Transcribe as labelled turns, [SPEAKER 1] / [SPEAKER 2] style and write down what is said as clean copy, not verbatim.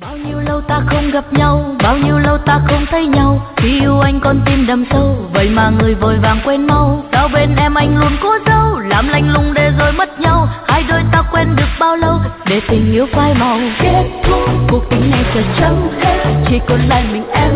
[SPEAKER 1] Bao nhiêu lâu ta không gặp nhau, bao nhiêu lâu ta không thấy nhau. Khi yêu anh con tim đầm sâu, vậy mà người vội vàng quên mau. Sao bên em anh luôn cố giấu, làm lạnh lùng để rồi mất nhau. Hai đôi ta quen được bao lâu, để tình yêu phai màu. Kết thúc cuộc tình này giờ chấm hết, chỉ còn lại mình em